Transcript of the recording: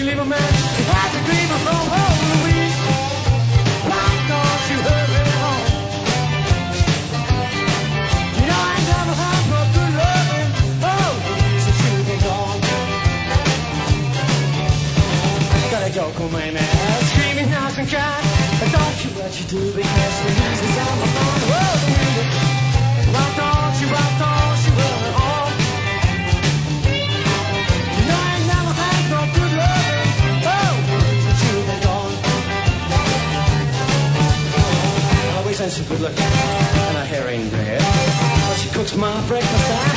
leave a man who has a dream of from home, Louise? Why don't you hurry home? You know I never had no good loving. Oh, since you've been gone. Gotta go, come on, man. Screaming nice and kind. But don't you what you do because Louise is on my mind. Whoa, Louise. Why don't you hurry home? You know I never had no good loving. Oh, since you've been gone. Always and she's good looking, and her hair ain't red. But she cooks my breakfast.